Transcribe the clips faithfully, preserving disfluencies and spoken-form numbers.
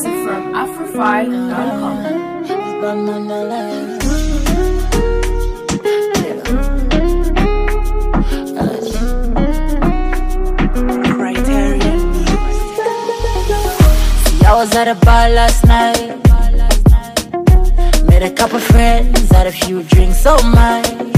exclusive from Afrofy dot com. I was at a bar last night, met a couple friends, had a few drinks, oh my.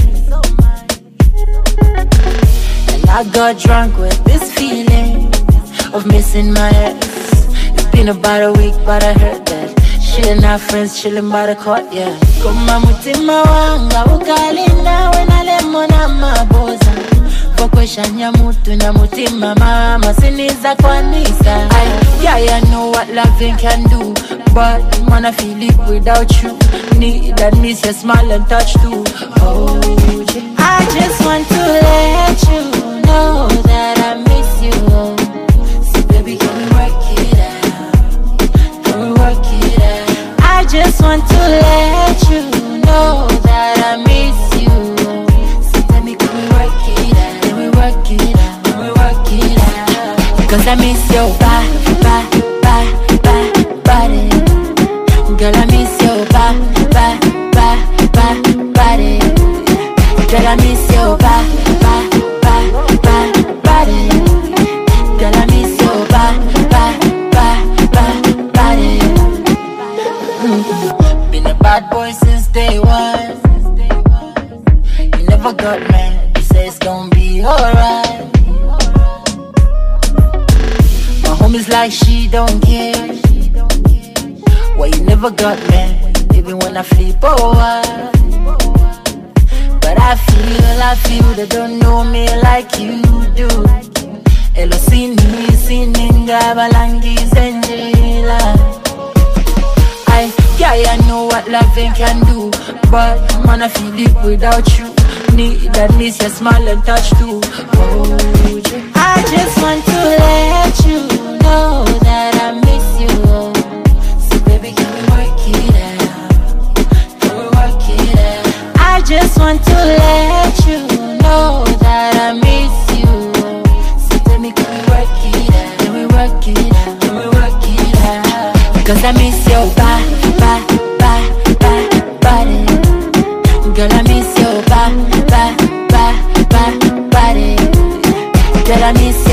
And I got drunk with this feeling of missing my ex. It's been about a week, but I heard that she and her friends chilling by the court, yeah. Kuma mutima wanga ukali nawe nalemona maboza Fokweshanya mutu na mutima mama siniza kwanisa. Yeah, I know what loving can do, but man I feel it without you. Need and miss your smile and touch too. Oh, I just want to let you know that I miss you. So baby, can we work it out? Can we work it out? I just want to let you know that I miss you. So tell me, can we work it out? Can we work it out? Can we work it out? Because I miss your body, body, body, body, body. Girl, I miss your body, body, body, body, body. Girl, I miss your body, body, body, body, body. Girl, I miss your body, body, body, body, body. Been a bad boy since day one. You never got mad, you say it's gonna be alright. My homies like she don't care. Why you never got mad, even when I flip over. But I feel, I feel they don't know me like you do. Elo sini, sininga balangi zenjila. I, yeah, I know what loving can do, but man I feel it without you. Need that miss your smile and touch too. Oh, I just want to let you know that I miss you. So baby, can we work it out? Can we work it out? I just want to let you know that I miss you. So tell me, can we work it out? Can we work it out? Can we work it out? Because I miss your body, body, body, body, body. Girl, I miss your body, body, body, body, body. Girl, I miss